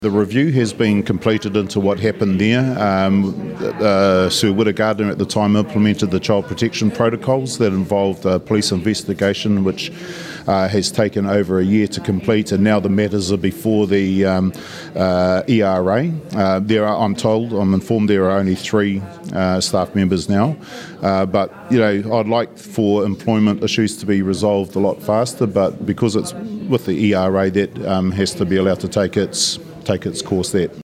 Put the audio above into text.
The review has been completed into what happened there. Sir Whitta Gardner at the time implemented the child protection protocols that involved a police investigation, which has taken over a year to complete, and now the matters are before the ERA. I'm informed there are only 3 staff members now, but I'd like for employment issues to be resolved a lot faster. But because it's with the ERA, that has to be allowed to take its course. That